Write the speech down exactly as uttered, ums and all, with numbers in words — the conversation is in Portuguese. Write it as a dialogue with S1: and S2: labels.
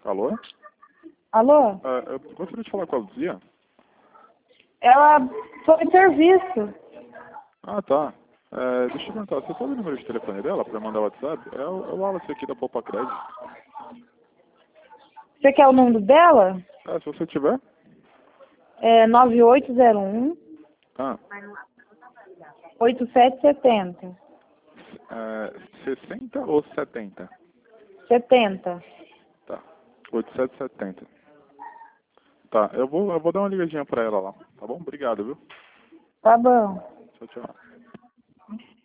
S1: Alô?
S2: Alô?
S1: Ah, eu gostaria de falar com a Luzia.
S2: Ela foi em serviço.
S1: Ah, tá. É, deixa eu perguntar, você sabe o número de telefone dela para mandar o WhatsApp? É o, é o Wallace aqui da Poupa Crédito.
S2: Você quer o número dela?
S1: Ah, se você tiver.
S2: É nove oito zero um,
S1: Ah,
S2: oito sete sete zero.
S1: é, sessenta ou setenta?
S2: setenta.
S1: Tá. oito sete sete zero. Tá, eu vou, eu vou dar uma ligadinha pra ela lá. Tá bom? Obrigado, viu?
S2: Tá bom.
S1: Tchau, tchau.